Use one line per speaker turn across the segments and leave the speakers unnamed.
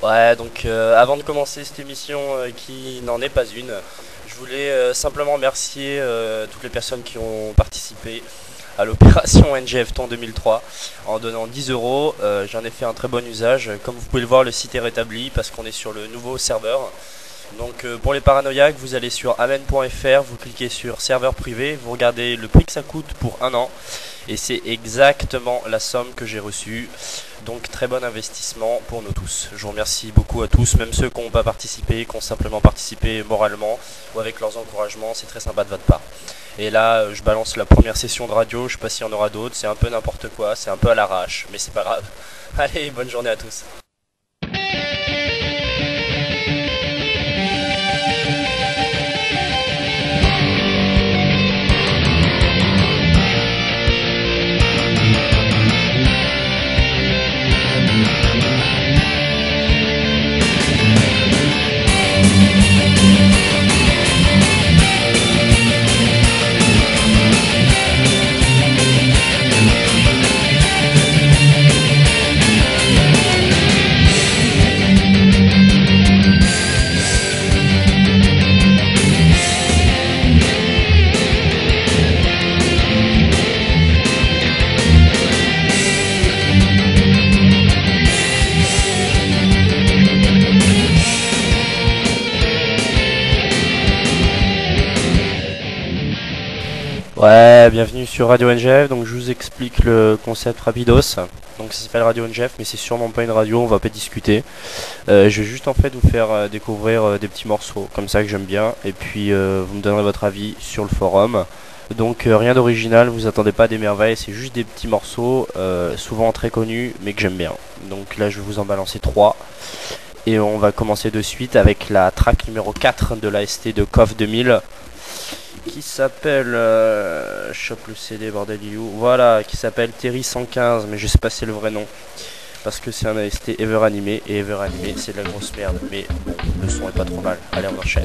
Ouais, donc avant de commencer cette émission qui n'en est pas une, je voulais simplement remercier toutes les personnes qui ont participé à l'opération NGF-Ton 2003 en donnant 10 euros. J'en ai fait un très bon usage. Comme vous pouvez le voir, le site est rétabli parce qu'on est sur le nouveau serveur. Donc pour les paranoïaques, vous allez sur amen.fr, vous cliquez sur serveur privé, vous regardez le prix que ça coûte pour un an et c'est exactement la somme que j'ai reçue. Donc très bon investissement pour nous tous. Je vous remercie beaucoup à tous, même ceux qui n'ont pas participé, qui ont simplement participé moralement ou avec leurs encouragements, c'est très sympa de votre part. Et là, je balance la première session de radio, je sais pas s'il y en aura d'autres, c'est un peu n'importe quoi, c'est un peu à l'arrache, mais c'est pas grave. Allez, bonne journée à tous. Ouais, bienvenue sur Radio NGF, donc je vous explique le concept rapidos. Donc ça s'appelle Radio NGF, mais c'est sûrement pas une radio, on va pas discuter. Je vais juste en fait vous faire découvrir des petits morceaux comme ça que j'aime bien, et puis vous me donnerez votre avis sur le forum. Donc rien d'original, vous attendez pas des merveilles, c'est juste des petits morceaux, souvent très connus, mais que j'aime bien. Donc là je vais vous en balancer 3. Et on va commencer de suite avec la track numéro 4 de l'AST de KOF 2000. Qui s'appelle chope le CD bordeliou, voilà, qui s'appelle Terry 115, mais je sais pas si c'est le vrai nom parce que c'est un AST Ever Animé et Ever Animé c'est de la grosse merde, mais bon, le son est pas trop mal. Allez, on enchaîne.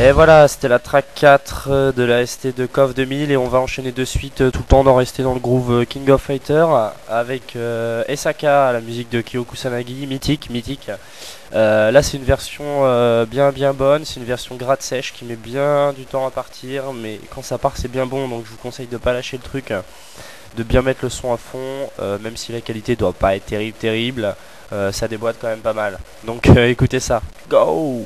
Et voilà, c'était la track 4 de la ST de KOF 2000 et on va enchaîner de suite tout le temps d'en rester dans le groove King of Fighter avec Esaka, la musique de Kyo Kusanagi, mythique. Là c'est une version bien bonne, c'est une version gratte sèche qui met bien du temps à partir, mais quand ça part c'est bien bon, donc je vous conseille de pas lâcher le truc, de bien mettre le son à fond, même si la qualité doit pas être terrible, ça déboîte quand même pas mal. Donc écoutez ça, go!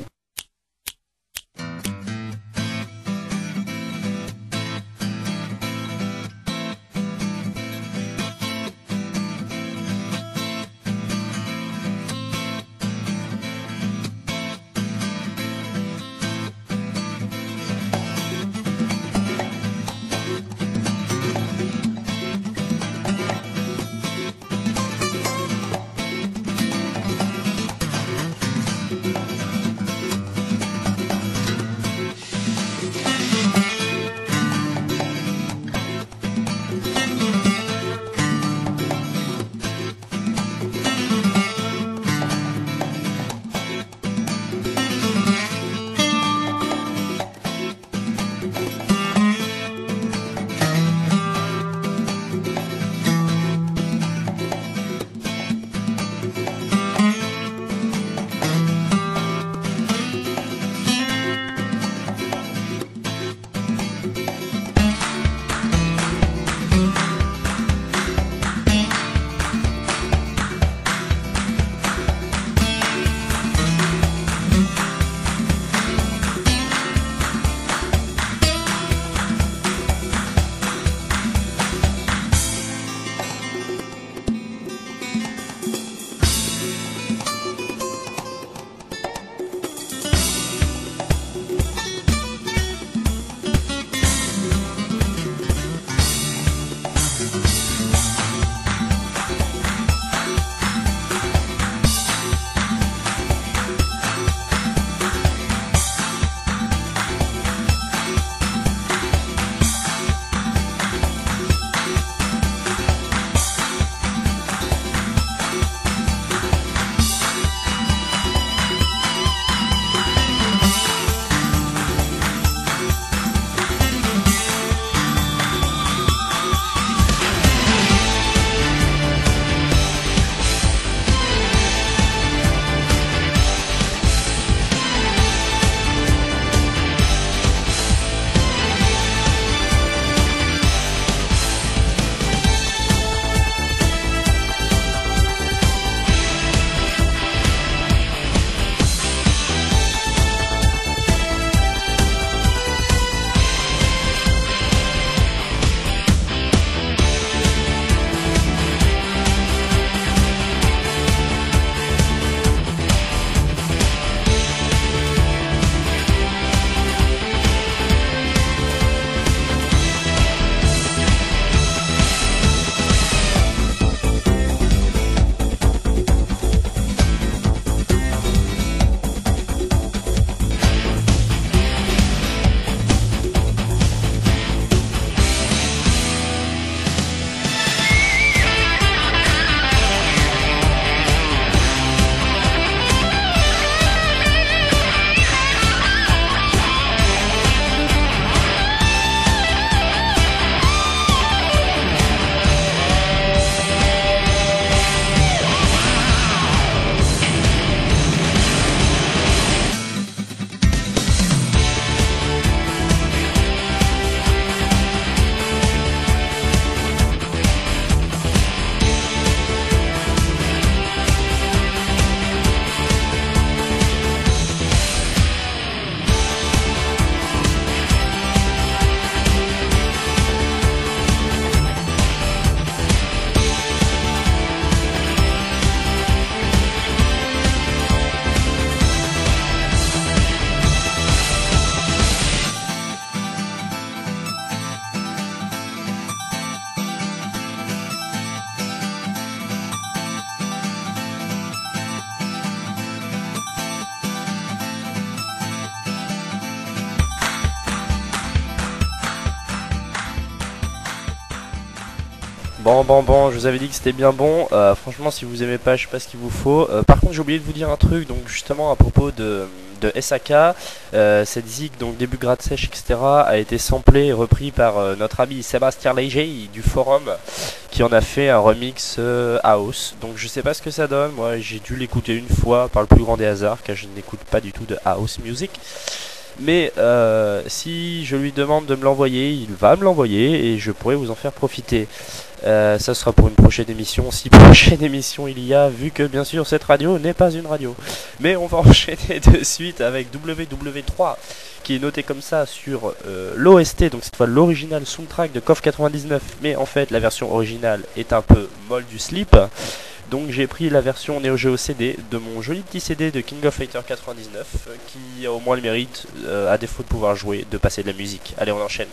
Bon, je vous avais dit que c'était bien bon. Franchement, si vous aimez pas, je sais pas ce qu'il vous faut. Par contre, j'ai oublié de vous dire un truc, donc justement à propos de de SAK. Cette zig, donc début grade sèche, etc., a été samplé et repris par notre ami Sébastien Léger du forum, qui en a fait un remix house. Donc je sais pas ce que ça donne, moi j'ai dû l'écouter une fois par le plus grand des hasards, car je n'écoute pas du tout de house music. Mais si je lui demande de me l'envoyer, il va me l'envoyer et je pourrai vous en faire profiter. Ça sera pour une prochaine émission, si prochaine émission il y a, vu que bien sûr cette radio n'est pas une radio. Mais on va enchaîner de suite avec WW3, qui est noté comme ça sur l'OST, donc cette fois l'original soundtrack de KOF 99, mais en fait la version originale est un peu molle du slip. Donc j'ai pris la version Neo Geo CD de mon joli petit CD de King of Fighter 99 qui a au moins le mérite, à défaut de pouvoir jouer, de passer de la musique. Allez, on enchaîne.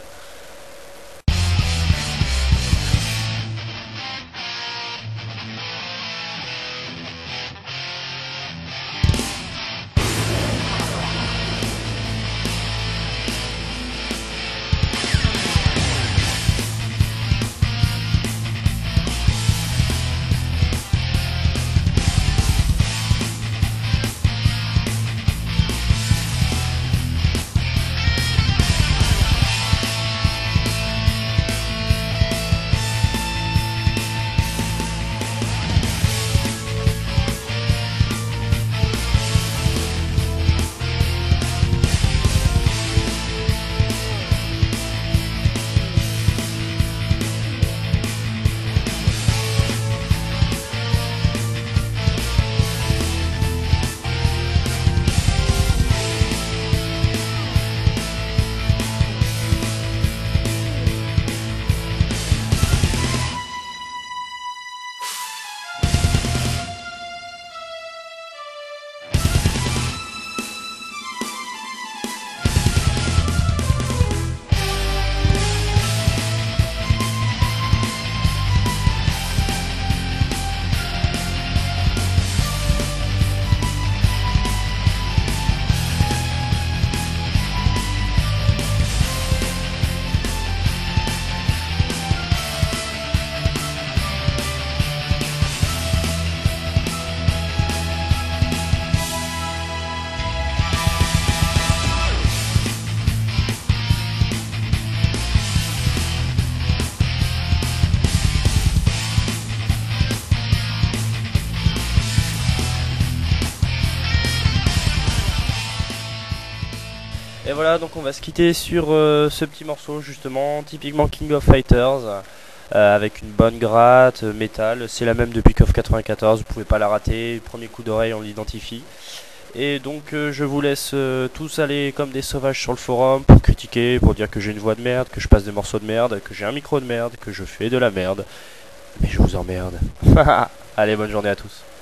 Et voilà, donc on va se quitter sur ce petit morceau justement, typiquement King of Fighters, avec une bonne gratte, métal, c'est la même depuis KOF 94, vous pouvez pas la rater, premier coup d'oreille on l'identifie. Et donc je vous laisse tous aller comme des sauvages sur le forum pour critiquer, pour dire que j'ai une voix de merde, que je passe des morceaux de merde, que j'ai un micro de merde, que je fais de la merde. Mais je vous emmerde. Allez, bonne journée à tous.